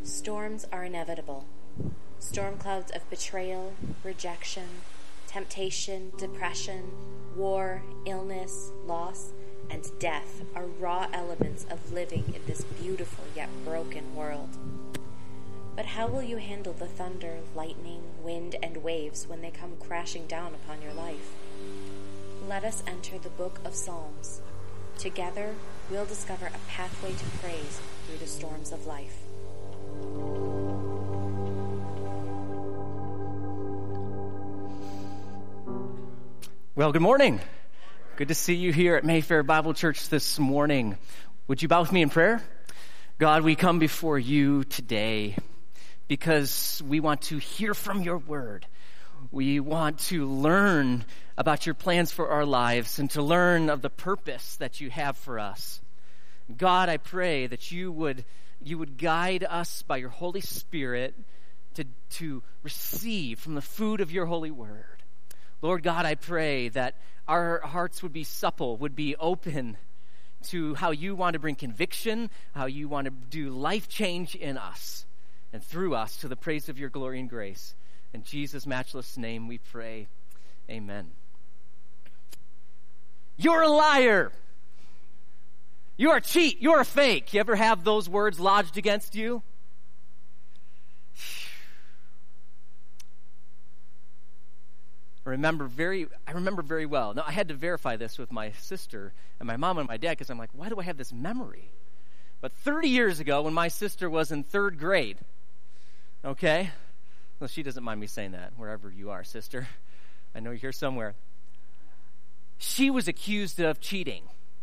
Storms are inevitable. Storm clouds of betrayal, rejection, temptation, depression, war, illness, loss, and death are raw elements of living in this beautiful yet broken world. But how will you handle the thunder, lightning, wind, and waves when they come crashing down upon your life? Let us enter the book of Psalms. Together, we'll discover a pathway to praise through the storms of life. Well, good morning. Good to see you here at Mayfair Bible Church this morning. Would you bow with me in prayer? God, we come before you today because we want to hear from your word. We want to learn about your plans for our lives and to learn of the purpose that you have for us. God, I pray that you would guide us by your Holy Spirit to receive from the food of your holy word. Lord God, I pray that our hearts would be supple, would be open to how you want to bring conviction, how you want to do life change in us and through us to the praise of your glory and grace. In Jesus' matchless name we pray. Amen. You're a liar. You're a cheat. You're a fake. You ever have those words lodged against you? I remember very well. Now, I had to verify this with my sister and my mom and my dad because I'm like, why do I have this memory? But 30 years ago, when my sister was in third grade, okay? Well, she doesn't mind me saying that, wherever you are, sister. I know you're here somewhere. She was accused of cheating.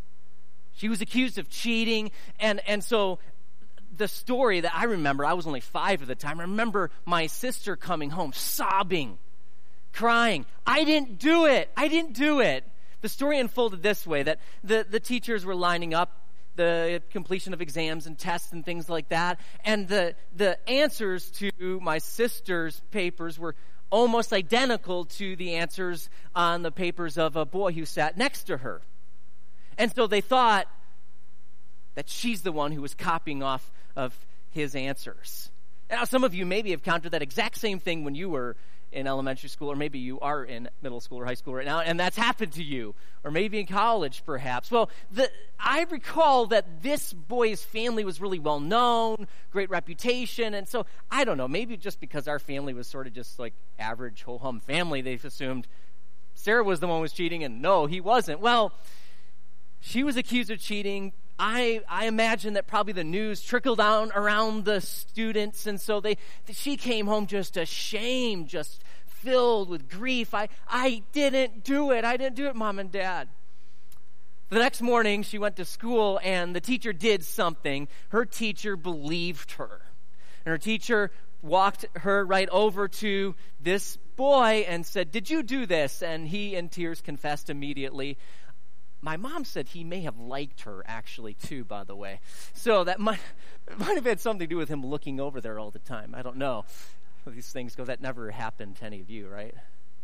And so the story that I remember, I was only 5 at the time, I remember my sister coming home sobbing, crying, I didn't do it. The story unfolded this way, that the teachers were lining up the completion of exams and tests and things like that, and the answers to my sister's papers were almost identical to the answers on the papers of a boy who sat next to her. And so they thought that she's the one who was copying off of his answers. Now, some of you maybe have encountered that exact same thing when you were in elementary school, or maybe you are in middle school or high school right now, and that's happened to you, or maybe in college, perhaps. Well, I recall that this boy's family was really well known, great reputation, and so, I don't know, maybe just because our family was sort of just like average, ho-hum family, they've assumed Sarah was the one who was cheating, and no, he wasn't. Well, she was accused of cheating. I imagine that probably the news trickled down around the students, and so she came home just ashamed, just filled with grief. I didn't do it, Mom and Dad. The next morning, she went to school, and the teacher did something. Her teacher believed her. And her teacher walked her right over to this boy and said, "Did you do this?" And he, in tears, confessed immediately. My mom said he may have liked her, actually, too, by the way. So that might have had something to do with him looking over there all the time. I don't know. These things go, that never happened to any of you, right?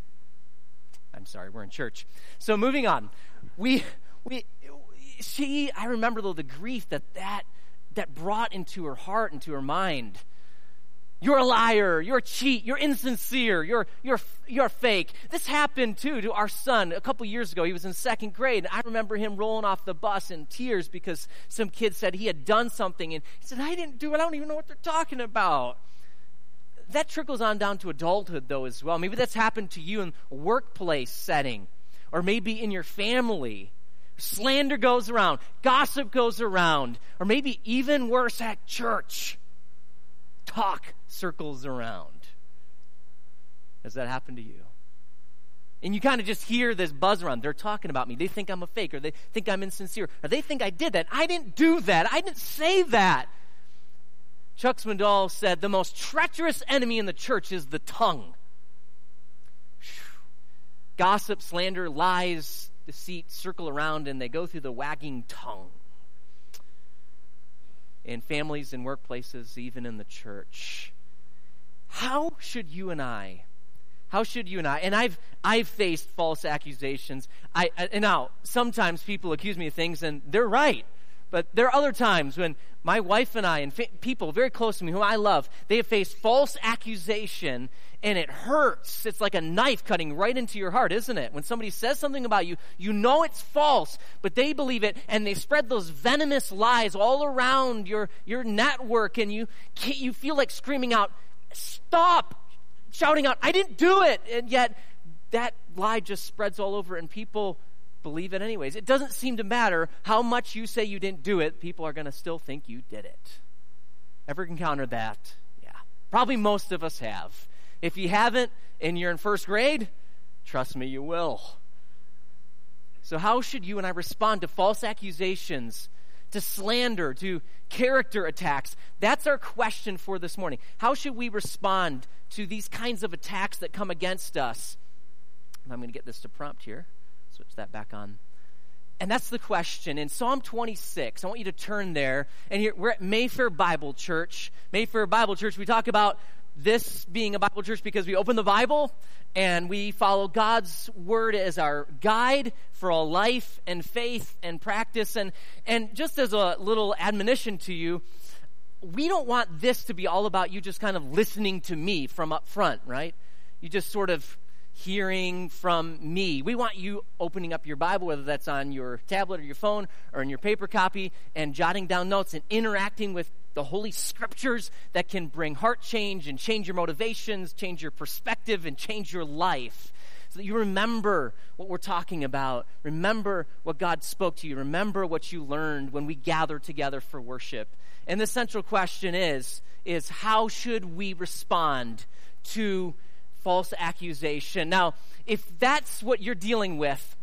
I'm sorry, we're in church. So moving on. I remember, though, the grief that brought into her heart, into her mind. You're a liar, you're a cheat, you're insincere, you're fake. This happened, too, to our son a couple years ago. He was in 2nd grade, and I remember him rolling off the bus in tears because some kid said he had done something, and he said, I didn't do it, I don't even know what they're talking about. That trickles on down to adulthood, though, as well. Maybe that's happened to you in a workplace setting, or maybe in your family. Slander goes around, gossip goes around, or maybe even worse, at church. Talk circles around. Has that happened to you? And you kind of just hear this buzz around. They're talking about me. They think I'm a fake, or they think I'm insincere, or they think I did that. I didn't do that. I didn't say that. Chuck Swindoll said, the most treacherous enemy in the church is the tongue. Gossip, slander, lies, deceit circle around, and they go through the wagging tongue. In families and workplaces, even in the church. How should you and I, and I've faced false accusations. And now, sometimes people accuse me of things, and they're right. But there are other times when my wife and I and people very close to me whom I love, they have faced false accusation, and it hurts. It's like a knife cutting right into your heart, isn't it? When somebody says something about you, you know it's false, but they believe it, and they spread those venomous lies all around your network, and you feel like screaming out, stop, shouting out, I didn't do it, and yet that lie just spreads all over, and people believe it anyways. It doesn't seem to matter how much you say you didn't do it, people are going to still think you did it. Ever encountered that? Yeah. Probably most of us have. If you haven't and you're in first grade, trust me, you will. So how should you and I respond to false accusations, to slander, to character attacks? That's our question for this morning. How should we respond to these kinds of attacks that come against us? I'm going to get this to prompt here. Switch that back on. And that's the question. In Psalm 26, I want you to turn there. And here, we're at Mayfair Bible Church. Mayfair Bible Church, we talk about this being a Bible church because we open the Bible and we follow God's word as our guide for all life and faith and practice. And just as a little admonition to you, we don't want this to be all about you just kind of listening to me from up front, right? You just sort of hearing from me. We want you opening up your Bible, whether that's on your tablet or your phone or in your paper copy, and jotting down notes and interacting with the Holy Scriptures that can bring heart change and change your motivations, change your perspective, and change your life. So that you remember what we're talking about. Remember what God spoke to you. Remember what you learned when we gather together for worship. And the central question is how should we respond to false accusation? Now, if that's what you're dealing with,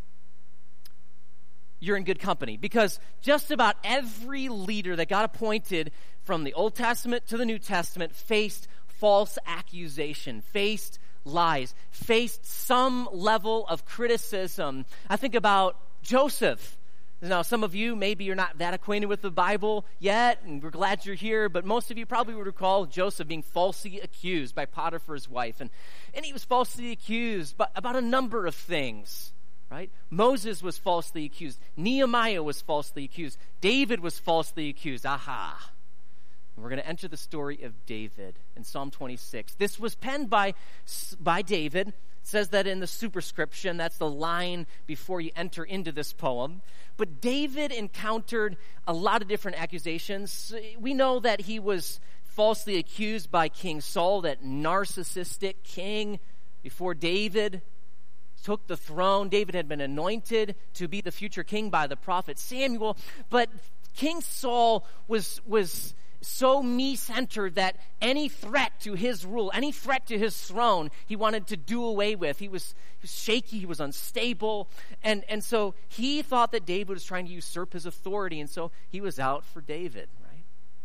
you're in good company, because just about every leader that got appointed from the Old Testament to the New Testament faced false accusation, faced lies, faced some level of criticism. I think about Joseph. Now, some of you, maybe you're not that acquainted with the Bible yet, and we're glad you're here, but most of you probably would recall Joseph being falsely accused by Potiphar's wife. And he was falsely accused about a number of things, right? Moses was falsely accused. Nehemiah was falsely accused. David was falsely accused. Aha. And we're going to enter the story of David in Psalm 26. This was penned by David. It says that in the superscription. That's the line before you enter into this poem. But David encountered a lot of different accusations. We know that he was falsely accused by King Saul, that narcissistic king. Before David took the throne, David had been anointed to be the future king by the prophet Samuel. But King Saul was so me-centered that any threat to his rule, any threat to his throne, he wanted to do away with. He was shaky, he was unstable, and so he thought that David was trying to usurp his authority, and so he was out for David, right?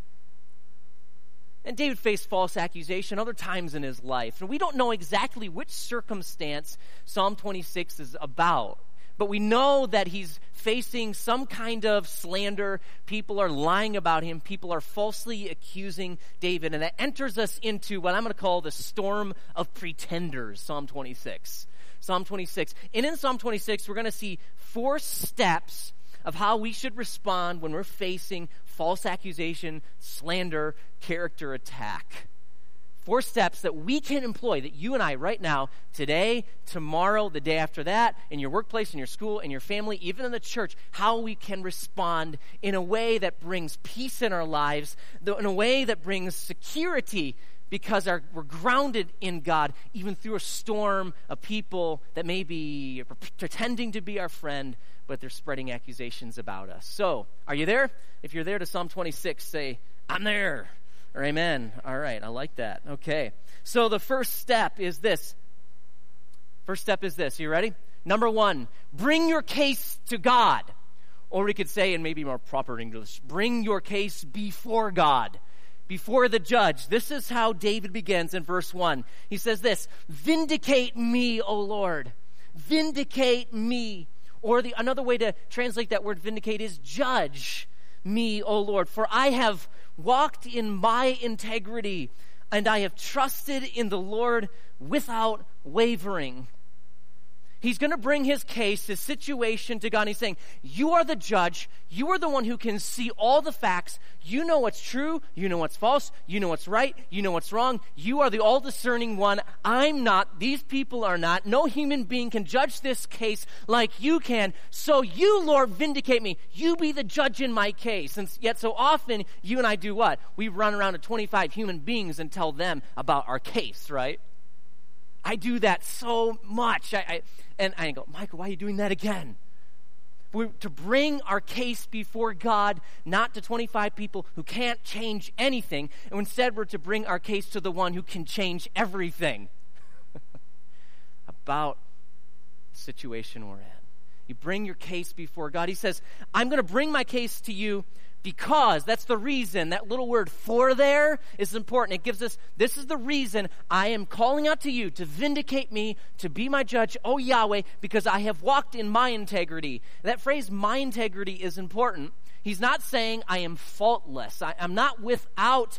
And David faced false accusation other times in his life, and we don't know exactly which circumstance Psalm 26 is about. But we know that he's facing some kind of slander. People are lying about him. People are falsely accusing David. And that enters us into what I'm going to call the storm of pretenders, Psalm 26. Psalm 26. And in Psalm 26, we're going to see 4 steps of how we should respond when we're facing false accusation, slander, character attack. 4 steps that we can employ, that you and I right now, today, tomorrow, the day after that, in your workplace, in your school, in your family, even in the church, how we can respond in a way that brings peace in our lives, in a way that brings security, because we're grounded in God, even through a storm of people that may be pretending to be our friend, but they're spreading accusations about us. So, are you there? If you're there to Psalm 26, say, I'm there. Or amen. All right, I like that. Okay. So the first step is this. You ready? Number 1, bring your case to God. Or we could say, in maybe more proper English, bring your case before God, before the judge. This is how David begins in verse 1. He says this, vindicate me, O Lord. Vindicate me. Or another way to translate that word vindicate is judge me, O Lord. For I have walked in my integrity, and I have trusted in the Lord without wavering. He's going to bring his case, his situation to God. And he's saying, you are the judge. You are the one who can see all the facts. You know what's true. You know what's false. You know what's right. You know what's wrong. You are the all-discerning one. I'm not. These people are not. No human being can judge this case like you can. So you, Lord, vindicate me. You be the judge in my case. And yet so often, you and I do what? We run around to 25 human beings and tell them about our case, right? I do that so much. And I go, Michael, why are you doing that again? We're to bring our case before God, not to 25 people who can't change anything. And instead, we're to bring our case to the one who can change everything about the situation we're in. You bring your case before God. He says, I'm going to bring my case to you because, that's the reason. That little word for there is important. It gives us, this is the reason I am calling out to you to vindicate me, to be my judge, O Yahweh, because I have walked in my integrity. That phrase, my integrity, is important. He's not saying I am faultless. I'm not without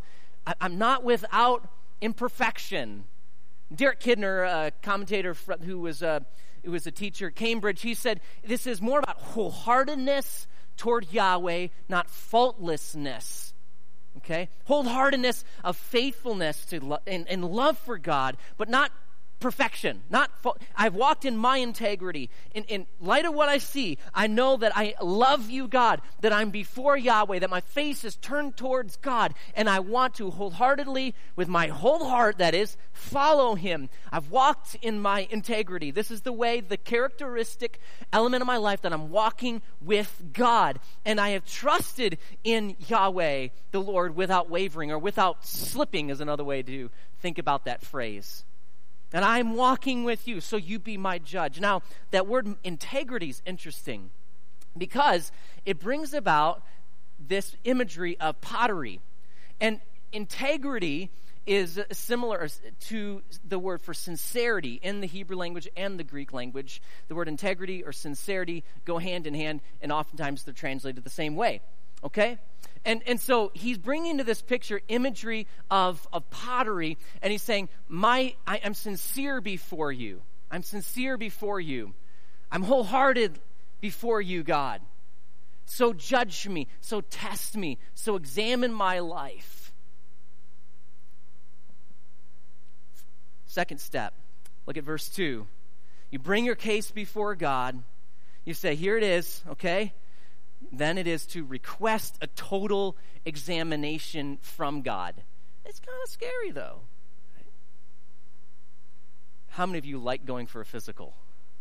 imperfection. Derek Kidner, a commentator who was a teacher at Cambridge, he said this is more about wholeheartedness toward Yahweh, not faultlessness. Okay? Wholeheartedness of faithfulness to and love for God, but not perfection. I've walked in my integrity. In light of what I see, I know that I love you, God, that I'm before Yahweh, that my face is turned towards God, and I want to wholeheartedly, with my whole heart, that is, follow him. I've walked in my integrity. This is the way, the characteristic element of my life, that I'm walking with God. And I have trusted in Yahweh, the Lord, without wavering, or without slipping is another way to think about that phrase. And I'm walking with you, so you be my judge. Now, that word integrity is interesting because it brings about this imagery of pottery. And integrity is similar to the word for sincerity in the Hebrew language and the Greek language. The word integrity or sincerity go hand in hand, and oftentimes they're translated the same way. Okay? And so he's bringing into this picture imagery of pottery, and he's saying, I'm sincere before you. I'm sincere before you. I'm wholehearted before you, God. So judge me, so test me, so examine my life. Second step, look at verse 2. You bring your case before God. You say, here it is, okay? Then it is to request a total examination from God. It's kind of scary, though. Right? How many of you like going for a physical?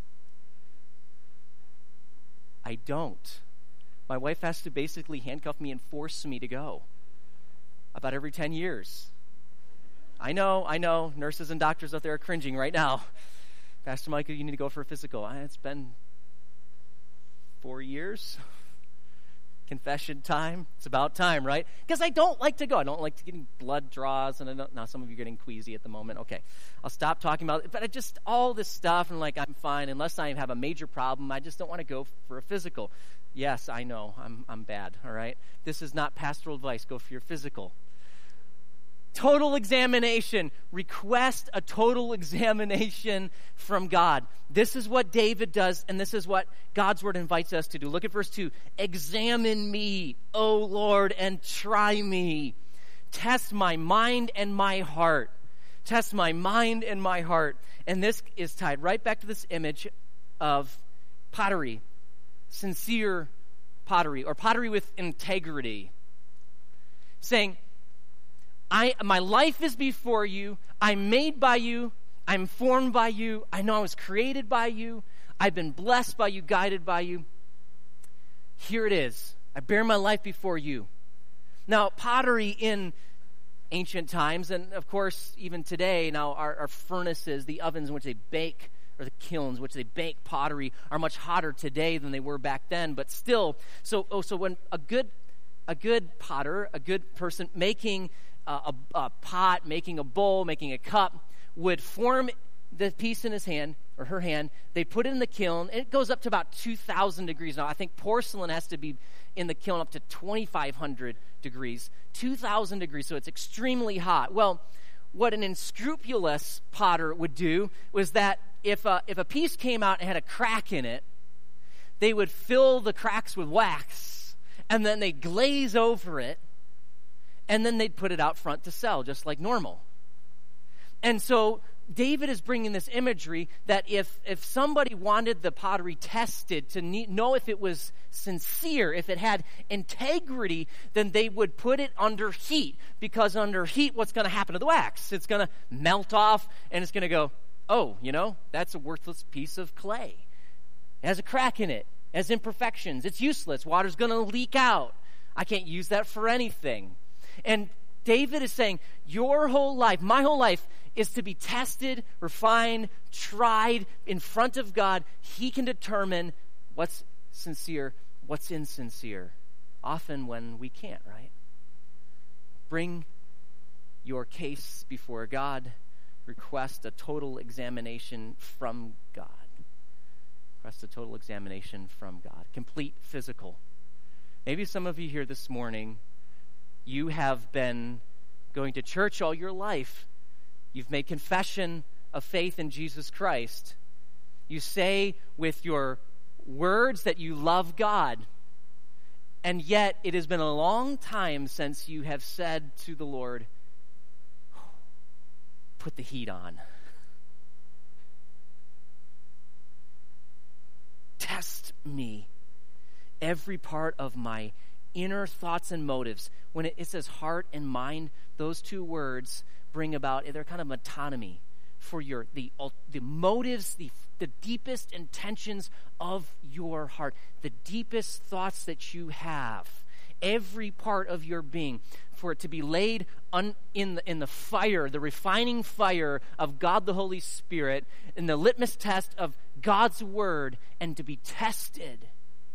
I don't. My wife has to basically handcuff me and force me to go about every 10 years. I know. Nurses and doctors out there are cringing right now. Pastor Michael, you need to go for a physical. It's been 4 years. Confession time. It's about time, right? Because I don't like to go. I don't like to getting blood draws, and now some of you are getting queasy at the moment. Okay, I'll stop talking about it. But all this stuff, and I'm fine. Unless I have a major problem, I just don't want to go for a physical. Yes, I know. I'm bad, all right? This is not pastoral advice. Go for your physical. Total examination. Request a total examination from God. This is what David does, and this is what God's word invites us to do. Look at verse 2. Examine me, O Lord, and try me. Test my mind and my heart. Test my mind and my heart. And this is tied right back to this image of pottery. Sincere pottery, or pottery with integrity. Saying, my life is before you. I'm made by you. I'm formed by you. I know I was created by you. I've been blessed by you, guided by you. Here it is. I bear my life before you. Now, pottery in ancient times, and of course, even today, now our furnaces, the ovens in which they bake, or the kilns which they bake pottery, are much hotter today than they were back then. But still, so when a good potter, a good person making a pot, making a bowl, making a cup, would form the piece in his hand or her hand. They put it in the kiln, and it goes up to about 2,000 degrees. Now, I think porcelain has to be in the kiln up to 2,500 degrees, 2,000 degrees, so it's extremely hot. Well, what an unscrupulous potter would do was that if a piece came out and had a crack in it, they would fill the cracks with wax, and then they'd glaze over it, and then they'd put it out front to sell, just like normal. And so David is bringing this imagery that if somebody wanted the pottery tested to know if it was sincere, if it had integrity, then they would put it under heat, because under heat, what's going to happen to the wax? It's going to melt off, and it's going to go, oh, that's a worthless piece of clay. It has a crack in it. It has imperfections. It's useless. Water's going to leak out. I can't use that for anything. And David is saying, your whole life, my whole life, is to be tested, refined, tried in front of God. He can determine what's sincere, what's insincere, often when we can't, right? Bring your case before God. Request a total examination from God. Request a total examination from God. Complete physical. Maybe some of you here this morning, you have been going to church all your life. You've made confession of faith in Jesus Christ. You say with your words that you love God, and yet it has been a long time since you have said to the Lord, put the heat on. Test me. Every part of my inner thoughts and motives. When it says heart and mind, those two words bring about, they're kind of metonymy for the motives, the deepest intentions of your heart, the deepest thoughts that you have, every part of your being, for it to be laid in the fire, the refining fire of God the Holy Spirit, in the litmus test of God's Word, and to be tested.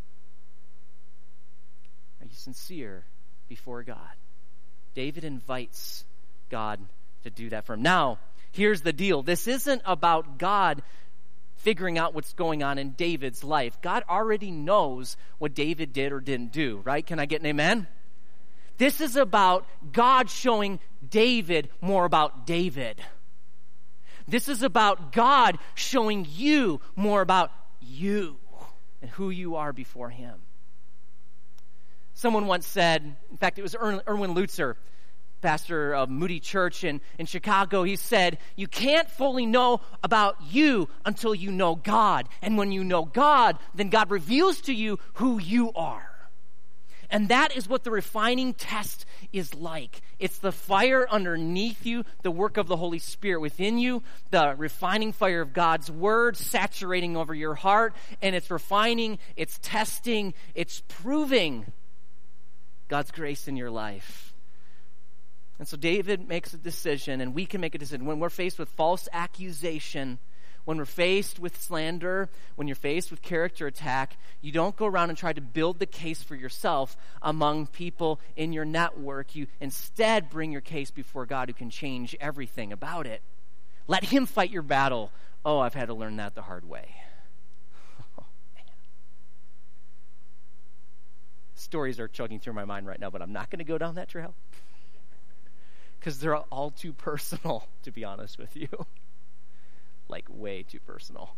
Are you sincere before God? David invites God to do that for him. Now, here's the deal. This isn't about God figuring out what's going on in David's life. God already knows what David did or didn't do, right? Can I get an amen? This is about God showing David more about David. This is about God showing you more about you and who you are before him. Someone once said, in fact, it was Erwin Lutzer, pastor of Moody Church in Chicago. He said, you can't fully know about you until you know God. And when you know God, then God reveals to you who you are. And that is what the refining test is like. It's the fire underneath you, the work of the Holy Spirit within you, the refining fire of God's Word saturating over your heart, and it's refining, it's testing, it's proving God's grace in your life. And so David makes a decision, and we can make a decision. When we're faced with false accusation, when we're faced with slander, when you're faced with character attack, you don't go around and try to build the case for yourself among people in your network. You instead bring your case before God, who can change everything about it. Let him fight your battle. Oh, I've had to learn that the hard way. Oh, man. Stories are chugging through my mind right now, but I'm not going to go down that trail, because they're all too personal, to be honest with you. Like, way too personal.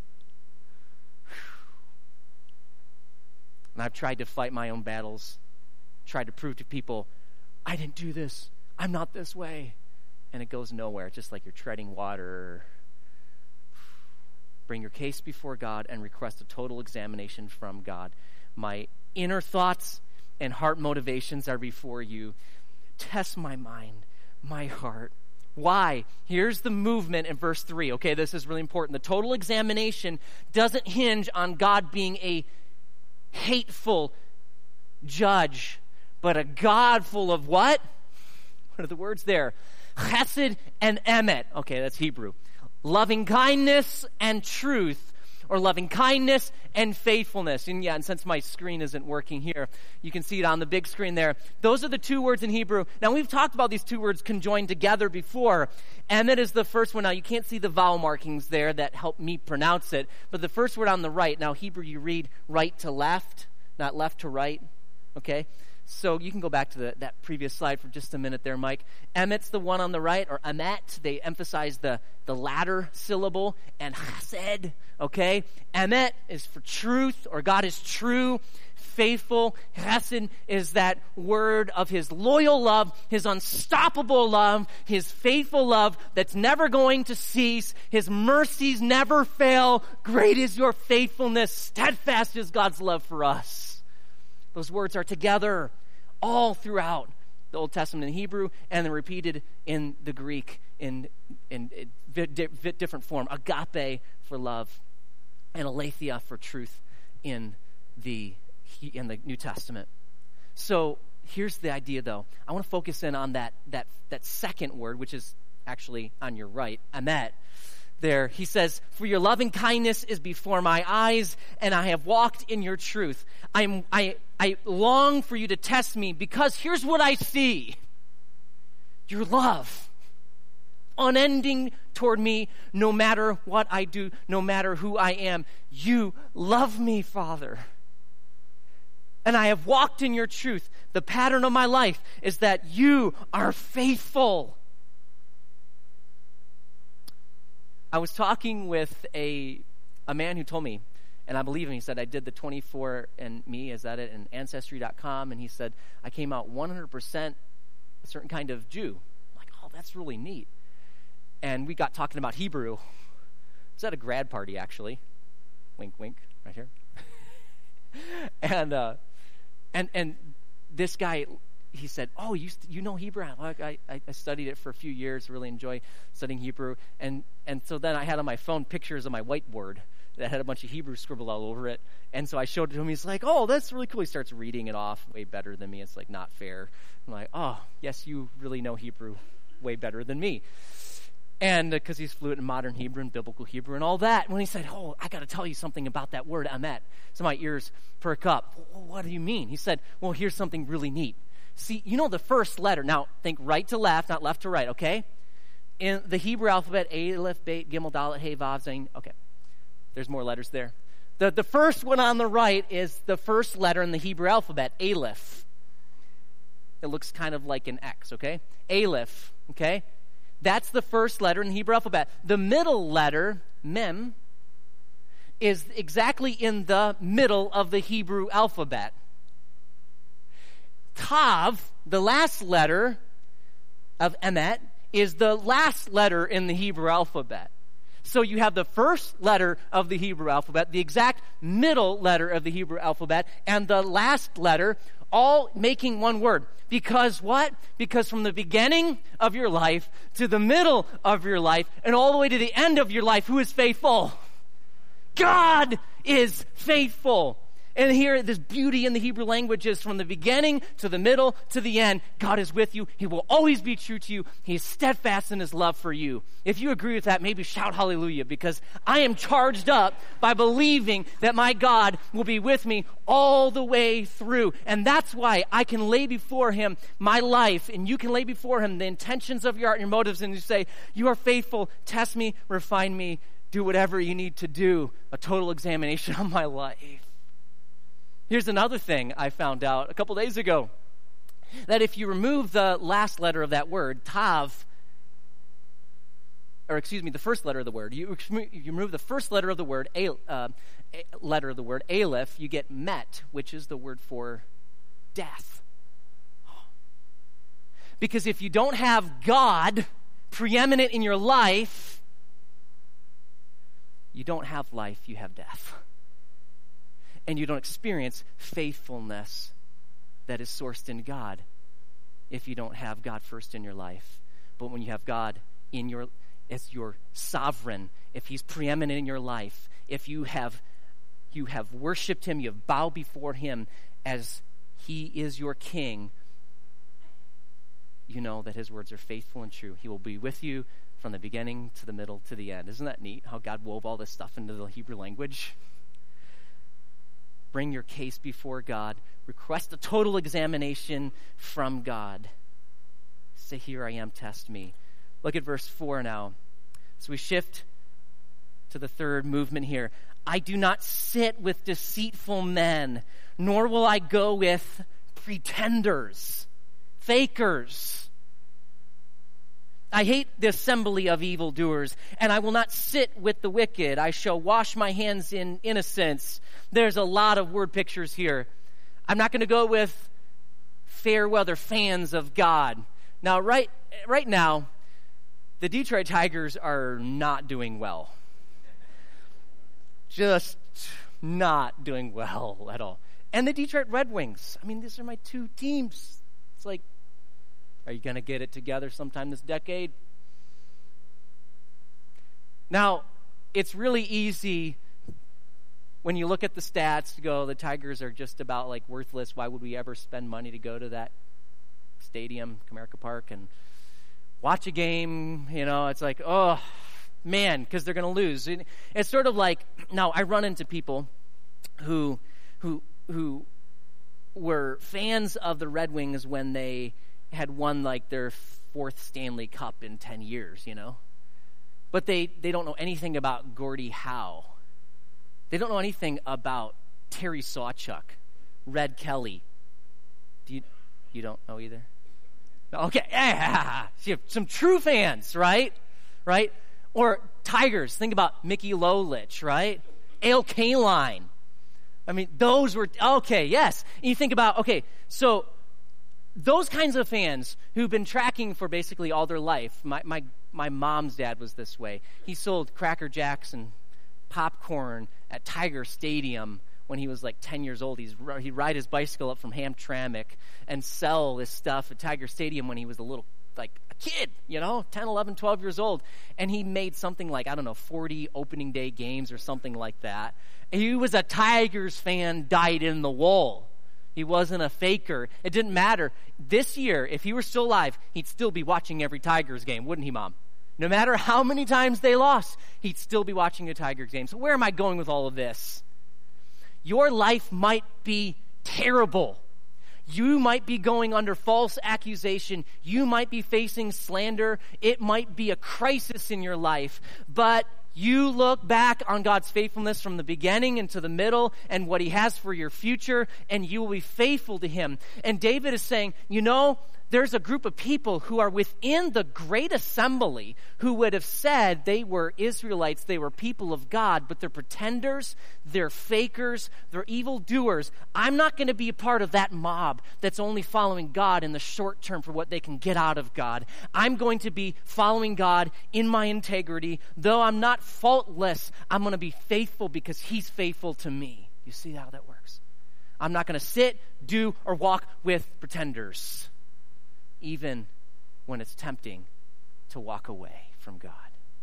And I've tried to fight my own battles, tried to prove to people, I didn't do this, I'm not this way. And it goes nowhere, just like you're treading water. Bring your case before God and request a total examination from God. My inner thoughts and heart motivations are before you. Test my mind, my heart. Why? Here's the movement in verse 3. Okay, this is really important. The total examination doesn't hinge on God being a hateful judge, but a God full of what? What are the words there? Chesed and emet. Okay, that's Hebrew. Loving kindness and truth, or loving kindness and faithfulness. And since my screen isn't working here, you can see it on the big screen there. Those are the two words in Hebrew. Now, we've talked about these two words conjoined together before. Emet is the first one. Now, you can't see the vowel markings there that help me pronounce it, but the first word on the right. Now, Hebrew, you read right to left, not left to right. Okay? So you can go back to that previous slide for just a minute there, Mike. Emet's the one on the right, or emet. They emphasize the latter syllable, and chesed, okay? Emet is for truth, or God is true, faithful. Chesed is that word of his loyal love, his unstoppable love, his faithful love that's never going to cease. His mercies never fail. Great is your faithfulness. Steadfast is God's love for us. Those words are together all throughout the Old Testament in Hebrew, and then repeated in the Greek in different form. Agape for love, and aletheia for truth in the New Testament. So here's the idea, though. I want to focus in on that second word, which is actually on your right, emet. There, he says, for your loving kindness is before my eyes, and I have walked in your truth. I long for you to test me, because here's what I see. Your love, unending toward me, no matter what I do, no matter who I am. You love me, Father. And I have walked in your truth. The pattern of my life is that you are faithful. I was talking with a man who told me, and I believe him, he said, I did the 24andMe, is that it, and Ancestry.com, and he said, I came out 100% a certain kind of Jew. I'm like, oh, that's really neat. And we got talking about Hebrew. It was at a grad party, actually. Wink, wink, right here. And this guy, he said, oh, you know Hebrew? I studied it for a few years, really enjoy studying Hebrew. And so then I had on my phone pictures of my whiteboard that had a bunch of Hebrew scribbled all over it. And so I showed it to him. He's like, oh, that's really cool. He starts reading it off way better than me. It's like not fair. I'm like, oh, yes, you really know Hebrew way better than me. And because he's fluent in modern Hebrew and biblical Hebrew and all that. When he said, oh, I got to tell you something about that word, emet. So my ears perk up. Well, what do you mean? He said, well, here's something really neat. See, you know the first letter. Now, think right to left, not left to right, okay? In the Hebrew alphabet, Aleph, Bet, Gimel, Dalet, Hey, Vav, Zayin. Okay, there's more letters there. The first one on the right is the first letter in the Hebrew alphabet, Aleph. It looks kind of like an X, okay? Aleph, okay? That's the first letter in the Hebrew alphabet. The middle letter, Mem, is exactly in the middle of the Hebrew alphabet. Tav, the last letter of emet, is the last letter in the Hebrew alphabet. So you have the first letter of the Hebrew alphabet, the exact middle letter of the Hebrew alphabet, and the last letter, all making one word. Because what? Because from the beginning of your life to the middle of your life and all the way to the end of your life, who is faithful? God is faithful. And here, this beauty in the Hebrew language is from the beginning to the middle to the end. God is with you. He will always be true to you. He is steadfast in his love for you. If you agree with that, maybe shout hallelujah, because I am charged up by believing that my God will be with me all the way through. And that's why I can lay before him my life, and you can lay before him the intentions of your heart and your motives, and you say, you are faithful, test me, refine me, do whatever you need to do, a total examination of my life. Here's another thing I found out a couple days ago, that if you remove the last letter of that word, tav, or excuse me, the first letter of the word, you remove the first letter of the word, aleph, you get met, which is the word for death. Because if you don't have God preeminent in your life, you don't have life, you have death. And you don't experience faithfulness that is sourced in God if you don't have God first in your life. But when you have God as your sovereign, if he's preeminent in your life, if you have worshipped him, you have bowed before him as he is your king, you know that his words are faithful and true. He will be with you from the beginning to the middle to the end. Isn't that neat how God wove all this stuff into the Hebrew language? Bring your case before God. Request a total examination from God. Say, here I am, test me. Look at verse 4 now. So we shift to the third movement here. I do not sit with deceitful men, nor will I go with pretenders, fakers. I hate the assembly of evildoers, and I will not sit with the wicked. I shall wash my hands in innocence. There's a lot of word pictures here. I'm not going to go with fair weather fans of God. Now, right now, the Detroit Tigers are not doing well. Just not doing well at all. And the Detroit Red Wings. I mean, these are my two teams. It's like, are you going to get it together sometime this decade? Now, it's really easy when you look at the stats to go, the Tigers are just about like worthless. Why would we ever spend money to go to that stadium, Comerica Park, and watch a game? You know, it's like, oh, man, because they're going to lose. It's sort of like, now I run into people who were fans of the Red Wings when they had won like their fourth Stanley Cup in 10 years, you know? But they don't know anything about Gordie Howe. They don't know anything about Terry Sawchuk, Red Kelly. You don't know either? Okay, yeah. Some true fans, right? Right? Or Tigers, think about Mickey Lolich, right? Ale Kaline. I mean, those were, okay, yes. And you think about, okay, so those kinds of fans who've been tracking for basically all their life. My mom's dad was this way. He sold Cracker Jacks and popcorn at Tiger Stadium when he was like 10 years old. He'd ride his bicycle up from Hamtramck and sell this stuff at Tiger Stadium when he was like a kid, you know, 10, 11, 12 years old. And he made something like, 40 opening day games or something like that. And he was a Tigers fan, dyed in the wool. He wasn't a faker. It didn't matter. This year, if he were still alive, he'd still be watching every Tigers game, wouldn't he, Mom? No matter how many times they lost, he'd still be watching a Tigers game. So where am I going with all of this? Your life might be terrible. You might be going under false accusation. You might be facing slander. It might be a crisis in your life. But you look back on God's faithfulness from the beginning into the middle and what he has for your future, and you will be faithful to him. And David is saying, you know, there's a group of people who are within the great assembly who would have said they were Israelites, they were people of God, but they're pretenders, they're fakers, they're evildoers. I'm not going to be a part of that mob that's only following God in the short term for what they can get out of God. I'm going to be following God in my integrity. Though I'm not faultless, I'm going to be faithful because he's faithful to me. You see how that works? I'm not going to sit, do, or walk with pretenders, even when it's tempting to walk away from God.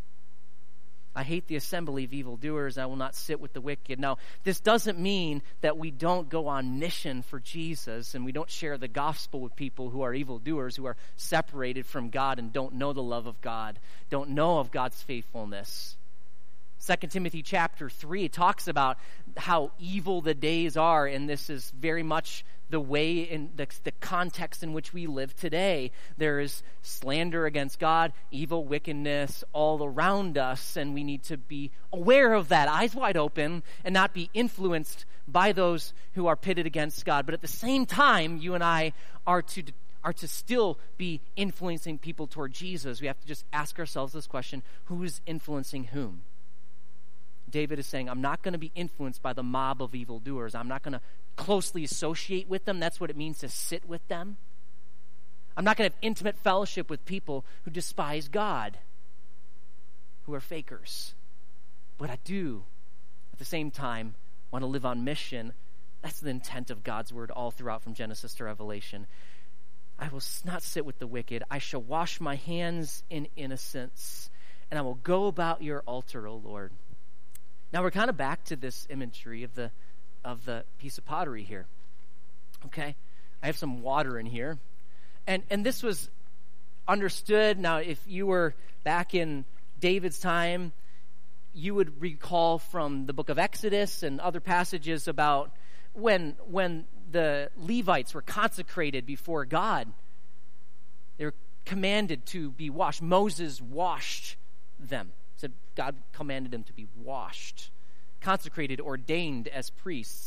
I hate the assembly of evildoers. I will not sit with the wicked. Now, this doesn't mean that we don't go on mission for Jesus and we don't share the gospel with people who are evildoers, who are separated from God and don't know the love of God, don't know of God's faithfulness. 2 Timothy chapter 3, it talks about how evil the days are, and this is very much the way in the context in which we live today. There is slander against God, evil, wickedness all around us, and we need to be aware of that, eyes wide open, and not be influenced by those who are pitted against God. But at the same time, you and I are to still be influencing people toward Jesus. We have to just ask ourselves this question: who's influencing whom? David is saying, I'm not going to be influenced by the mob of evildoers. I'm not going to closely associate with them. That's what it means to sit with them. I'm not going to have intimate fellowship with people who despise God, who are fakers. But I do, at the same time, want to live on mission. That's the intent of God's word all throughout from Genesis to Revelation. I will not sit with the wicked. I shall wash my hands in innocence, and I will go about your altar, O Lord. Now we're kind of back to this imagery of the piece of pottery here. Okay? I have some water in here. And this was understood. Now, if you were back in David's time, you would recall from the book of Exodus and other passages about when the Levites were consecrated before God. They were commanded to be washed. Moses washed them. Said God commanded them to be washed, consecrated, ordained as priests.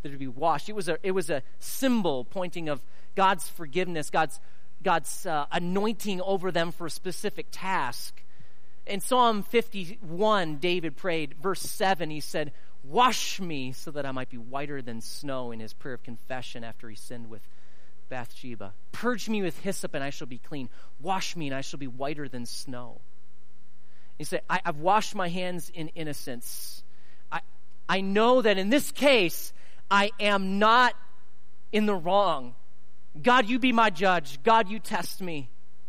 they're to be washed. It was a symbol pointing of God's forgiveness, God's anointing over them for a specific task. In Psalm 51, David prayed, verse 7, he said, "Wash me so that I might be whiter than snow," in his prayer of confession after he sinned with Bathsheba. "Purge me with hyssop and I shall be clean. Wash me and I shall be whiter than snow." He said, I've washed my hands in innocence. I know that in this case, I am not in the wrong. God, you be my judge. God, you test me.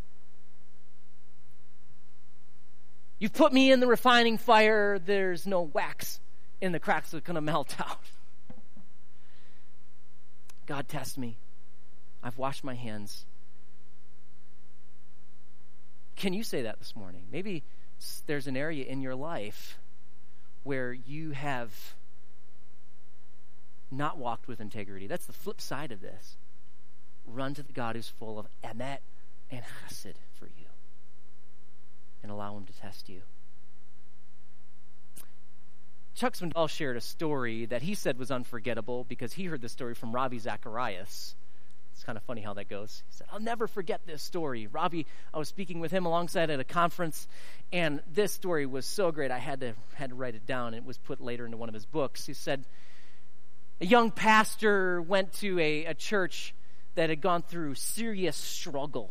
You've put me in the refining fire. There's no wax in the cracks that's going to melt out. God, test me. I've washed my hands. Can you say that this morning? Maybe there's an area in your life where you have not walked with integrity. That's the flip side of this. Run to the God who's full of emet and chesed for you and allow him to test you. Chuck Swindoll shared a story that he said was unforgettable because he heard the story from Ravi Zacharias. It's kind of funny how that goes. He said, "I'll never forget this story." Ravi, I was speaking with him alongside at a conference, and this story was so great I had to write it down. It was put later into one of his books. He said, a young pastor went to a church that had gone through serious struggle.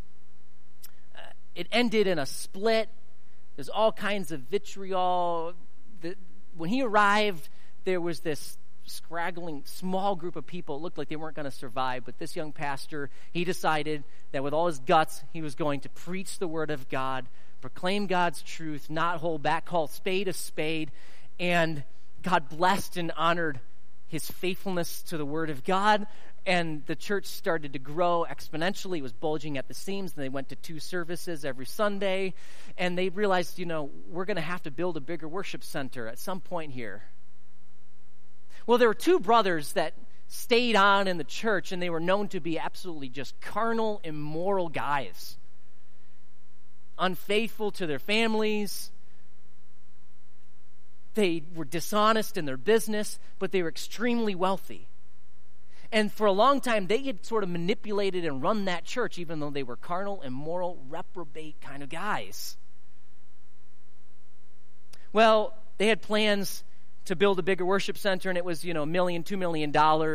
It ended in a split. There's all kinds of vitriol. When he arrived, there was this scraggling small group of people. It looked like they weren't going to survive, but this young pastor, he decided that with all his guts, he was going to preach the word of God, proclaim God's truth, not hold back, call spade a spade, and God blessed and honored his faithfulness to the word of God, and the church started to grow exponentially. It was bulging at the seams, and they went to 2 services every Sunday, and they realized, we're going to have to build a bigger worship center at some point here. Well, there were 2 brothers that stayed on in the church, and they were known to be absolutely just carnal, immoral guys. Unfaithful to their families. They were dishonest in their business, but they were extremely wealthy. And for a long time, they had sort of manipulated and run that church, even though they were carnal, immoral, reprobate kind of guys. Well, they had plans to build a bigger worship center, and it was, $1 million, $2 million.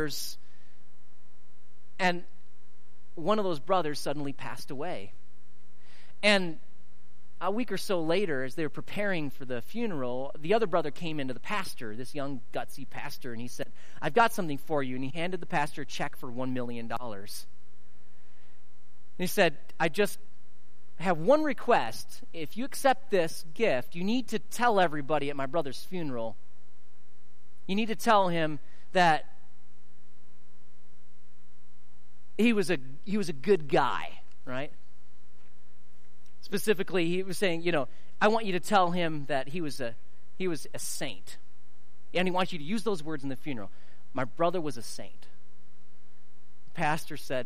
And one of those brothers suddenly passed away. And a week or so later, as they were preparing for the funeral, the other brother came into the pastor, this young, gutsy pastor, and he said, "I've got something for you." And he handed the pastor a check for $1 million. And he said, "I just have one request. If you accept this gift, you need to tell everybody at my brother's funeral, you need to tell him that he was a good guy," right? Specifically, he was saying, I want you to tell him that he was a saint. And he wants you to use those words in the funeral. "My brother was a saint." The pastor said,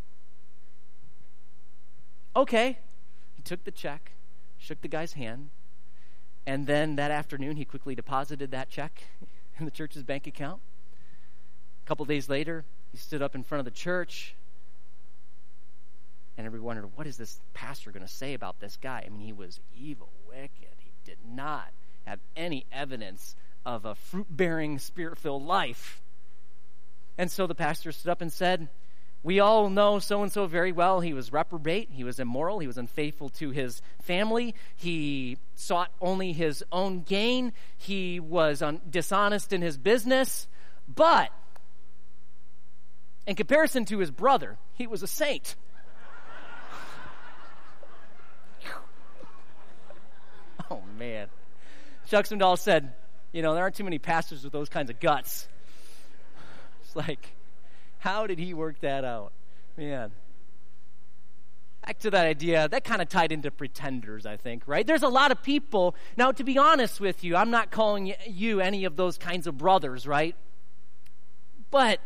"Okay." He took the check, shook the guy's hand, and then that afternoon he quickly deposited that check in the church's bank account. A couple days later, he stood up in front of the church, and everyone wondered, what is this pastor going to say about this guy? I mean, he was evil, wicked. He did not have any evidence of a fruit-bearing, spirit-filled life. And so the pastor stood up and said, "We all know so-and-so very well. He was reprobate. He was immoral. He was unfaithful to his family. He sought only his own gain. He was dishonest in his business. But in comparison to his brother, he was a saint." Oh, man. Chuck Swindoll said, there aren't too many pastors with those kinds of guts. It's like, how did he work that out? Man. Back to that idea, that kind of tied into pretenders, I think, right? There's a lot of people. Now, to be honest with you, I'm not calling you any of those kinds of brothers, right? But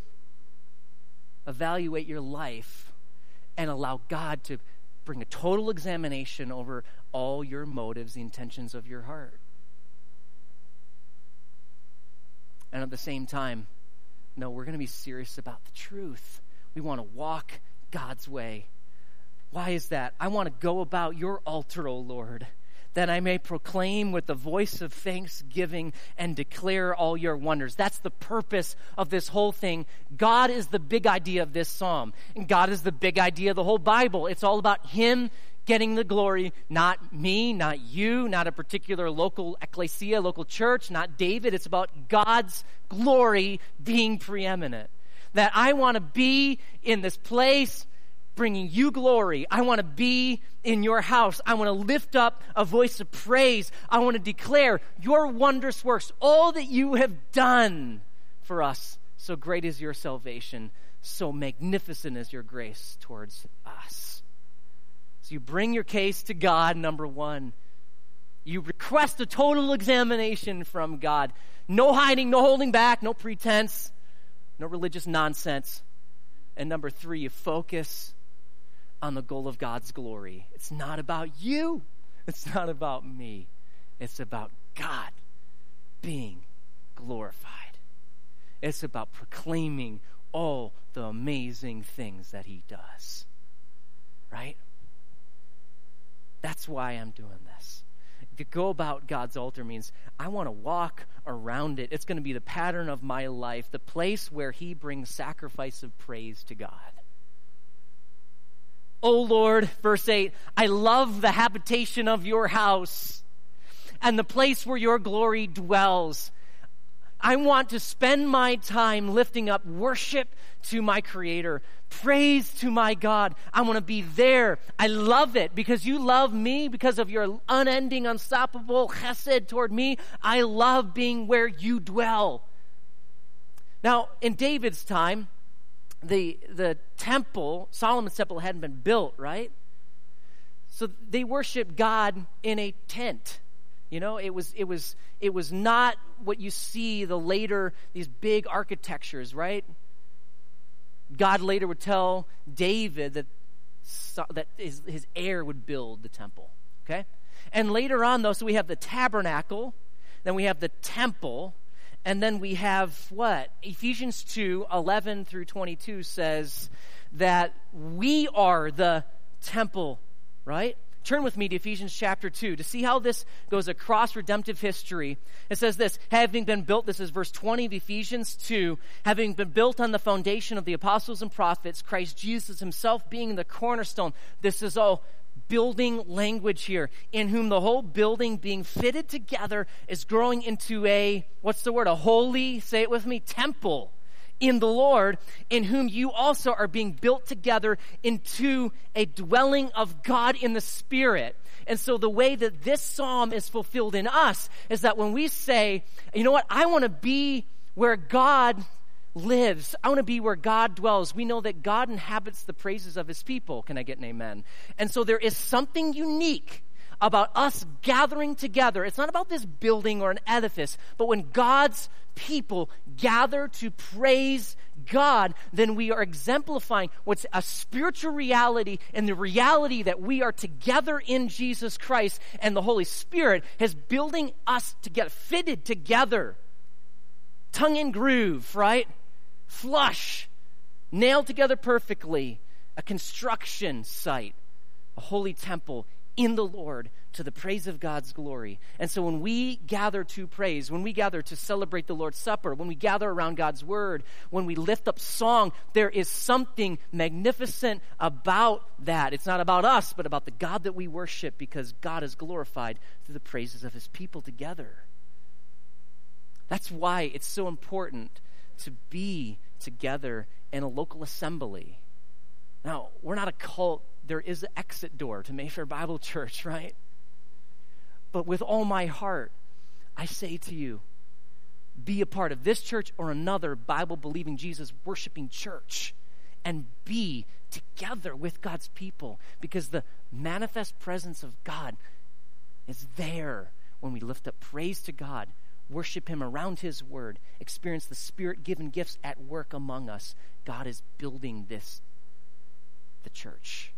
evaluate your life and allow God to bring a total examination over all your motives, the intentions of your heart. And at the same time, No, we're going to be serious about the truth. We want to walk God's way. Why is that? I want to go about your altar, O Lord, that I may proclaim with the voice of thanksgiving and declare all your wonders. That's the purpose of this whole thing. God is the big idea of this psalm, and God is the big idea of the whole Bible. It's all about him getting the glory, not me, not you, not a particular local ecclesia, local church, not David. It's about God's glory being preeminent. That I want to be in this place bringing you glory. I want to be in your house. I want to lift up a voice of praise. I want to declare your wondrous works, all that you have done for us. So great is your salvation. So magnificent is your grace towards us. So you bring your case to God, number one. You request a total examination from God. No hiding, no holding back, no pretense, no religious nonsense. And number three, you focus on the goal of God's glory. It's not about you. It's not about me. It's about God being glorified. It's about proclaiming all the amazing things that he does. Right? That's why I'm doing this. To go about God's altar means I want to walk around it. It's going to be the pattern of my life, the place where he brings sacrifice of praise to God. O Lord, verse 8, I love the habitation of your house and the place where your glory dwells. I want to spend my time lifting up worship to my Creator, praise to my God. I want to be there. I love it because you love me, because of your unending, unstoppable chesed toward me. I love being where you dwell. Now, in David's time, the temple, Solomon's temple, hadn't been built, right? So they worshiped God in a tent. You know, it was not what you see these big architectures, right? God later would tell David that his heir would build the temple, okay? And later on, though, so we have the tabernacle, then we have the temple, and then we have what? Ephesians 2:11 through 22 says that we are the temple, right? Turn with me to Ephesians chapter 2 to see how this goes across redemptive history. It says this, having been built, this is verse 20 of Ephesians 2, having been built on the foundation of the apostles and prophets, Christ Jesus himself being the cornerstone. This is all building language here, in whom the whole building being fitted together is growing into a holy, say it with me, temple in the Lord, in whom you also are being built together into a dwelling of God in the Spirit. And so the way that this psalm is fulfilled in us is that when we say, you know what, I want to be where God lives, I want to be where God dwells, we know that God inhabits the praises of his people. Can I get an amen? And so there is something unique about us gathering together. It's not about this building or an edifice, but when God's people gather to praise God, then we are exemplifying what's a spiritual reality, and the reality that we are together in Jesus Christ, and the Holy Spirit is building us to get fitted together. Tongue in groove, right? Flush, nailed together perfectly, a construction site, a holy temple in the Lord to the praise of God's glory. And so when we gather to praise, when we gather to celebrate the Lord's Supper, when we gather around God's Word, when we lift up song, there is something magnificent about that. It's not about us, but about the God that we worship, because God is glorified through the praises of his people together. That's why it's so important to be together in a local assembly. Now, we're not a cult. There is an exit door to Mayfair Bible Church, right? But with all my heart, I say to you, be a part of this church or another Bible-believing, Jesus-worshiping church, and be together with God's people, because the manifest presence of God is there when we lift up praise to God, worship him around his word, experience the Spirit-given gifts at work among us. God is building this, the church.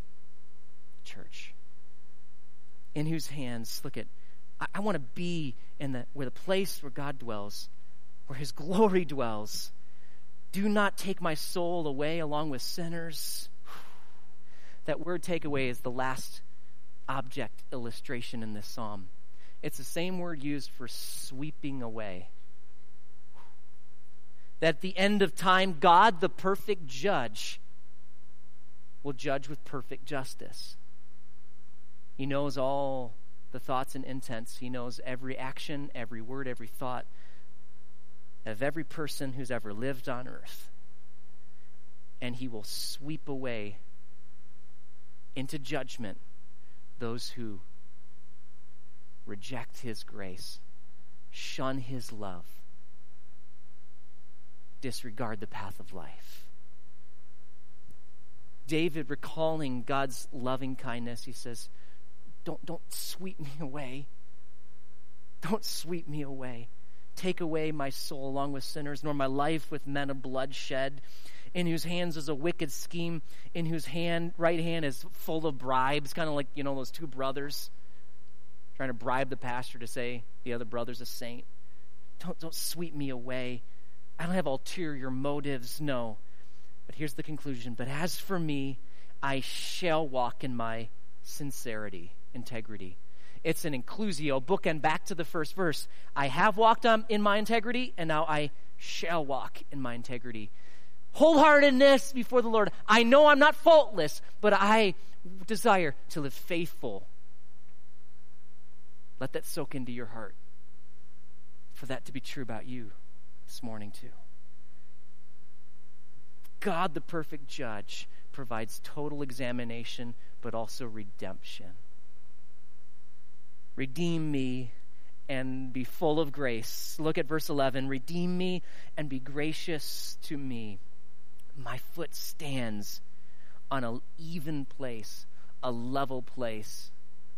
In whose hands, look at, I want to be where the place where God dwells, where his glory dwells. Do not take my soul away along with sinners. That word takeaway is the last object illustration in this psalm. It's the same word used for sweeping away. That at the end of time, God, the perfect judge, will judge with perfect justice. He knows all the thoughts and intents. He knows every action, every word, every thought of every person who's ever lived on earth. And he will sweep away into judgment those who reject his grace, shun his love, disregard the path of life. David, recalling God's loving kindness, he says, don't sweep me away. Don't sweep me away. Take away my soul along with sinners, nor my life with men of bloodshed, in whose hands is a wicked scheme, in whose right hand is full of bribes, kind of like, those two brothers trying to bribe the pastor to say the other brother's a saint. Don't sweep me away. I don't have ulterior motives, no. But here's the conclusion. But as for me, I shall walk in my sincerity, integrity. It's an inclusio, bookend back to the first verse. I have walked in my integrity, and now I shall walk in my integrity. Wholeheartedness before the Lord. I know I'm not faultless, but I desire to live faithful. Let that soak into your heart, for that to be true about you this morning too. God, the perfect judge, provides total examination, but also redemption. Redeem me and be full of grace. Look at verse 11. Redeem me and be gracious to me. My foot stands on an even place, a level place.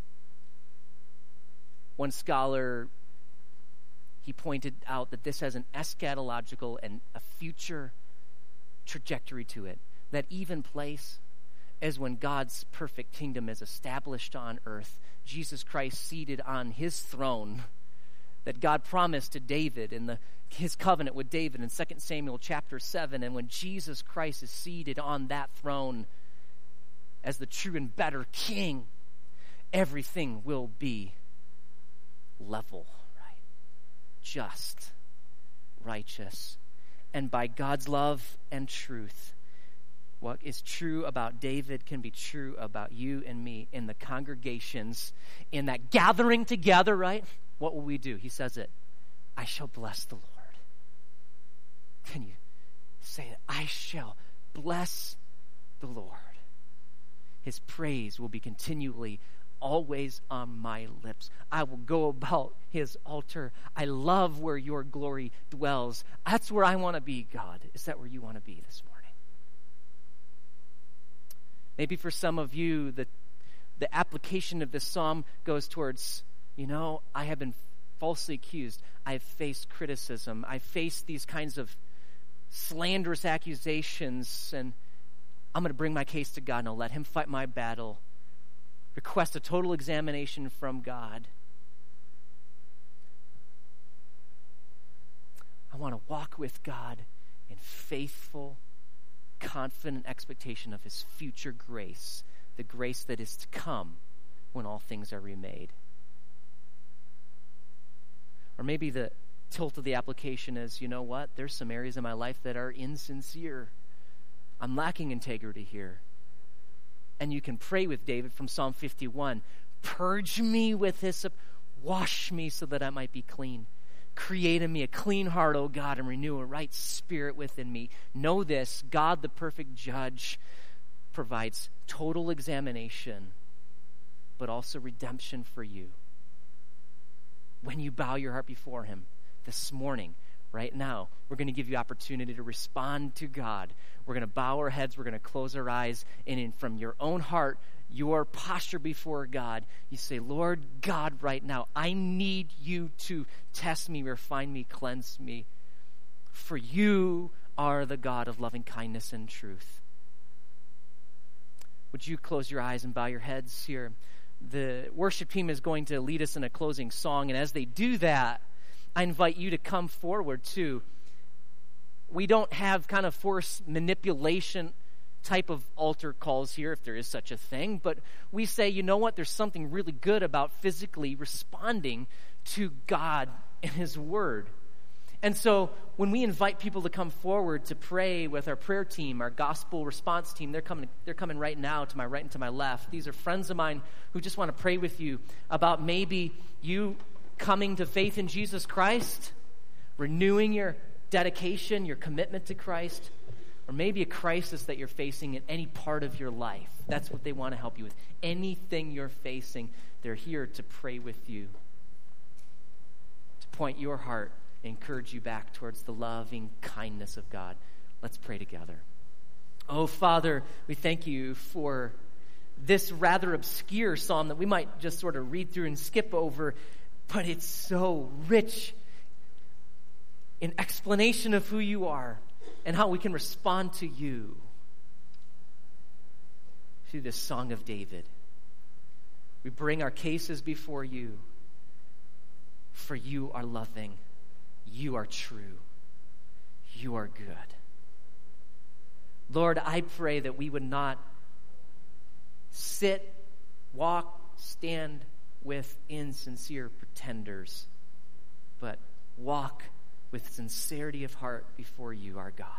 One scholar, he pointed out that this has an eschatological and a future trajectory to it. That even place is when God's perfect kingdom is established on earth. Jesus Christ seated on his throne that God promised to David in his covenant with David in 2 Samuel chapter 7. And when Jesus Christ is seated on that throne as the true and better king, everything will be level, right? Just, righteous. And by God's love and truth, what is true about David can be true about you and me in the congregations, in that gathering together, right? What will we do? He says it. I shall bless the Lord. Can you say it? I shall bless the Lord. His praise will be continually always on my lips. I will go about his altar. I love where your glory dwells. That's where I want to be, God. Is that where you want to be this morning? Maybe for some of you, the application of this psalm goes towards, I have been falsely accused. I've faced criticism. I've faced these kinds of slanderous accusations, and I'm going to bring my case to God and I'll let him fight my battle. Request a total examination from God. I want to walk with God in faithful, confident expectation of his future grace, the grace that is to come when all things are remade. Or maybe the tilt of the application is, there's some areas in my life that are insincere. I'm lacking integrity here. And you can pray with David from Psalm 51. Purge me with hyssop, wash me so that I might be clean. Create in me a clean heart, O God, and renew a right spirit within me. Know this, God, the perfect judge, provides total examination, but also redemption for you. When you bow your heart before him this morning, right now, we're going to give you opportunity to respond to God. We're going to bow our heads, we're going to close our eyes, and from your own heart, your posture before God, you say, Lord God, right now, I need you to test me, refine me, cleanse me. For you are the God of loving kindness and truth. Would you close your eyes and bow your heads here? The worship team is going to lead us in a closing song, and as they do that, I invite you to come forward too. We don't have kind of force manipulation type of altar calls here, if there is such a thing, but we say, you know what, there's something really good about physically responding to God and His Word. And so when we invite people to come forward to pray with our prayer team, our gospel response team, they're coming right now to my right and to my left. These are friends of mine who just want to pray with you about maybe you coming to faith in Jesus Christ, renewing your dedication, your commitment to Christ, or maybe a crisis that you're facing in any part of your life. That's what they want to help you with. Anything you're facing, they're here to pray with you, to point your heart, encourage you back towards the loving kindness of God. Let's pray together. Oh, Father, we thank you for this rather obscure psalm that we might just sort of read through and skip over, but it's so rich in explanation of who you are and how we can respond to you through this Song of David. We bring our cases before you, for you are loving, you are true, you are good. Lord, I pray that we would not sit, walk, stand with insincere pretenders, but walk with sincerity of heart before you, our God.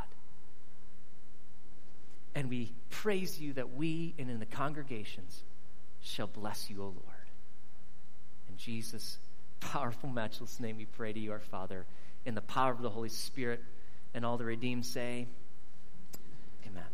And we praise you that we and in the congregations shall bless you, O Lord. In Jesus' powerful, matchless name we pray to you, our Father, in the power of the Holy Spirit, and all the redeemed say, Amen.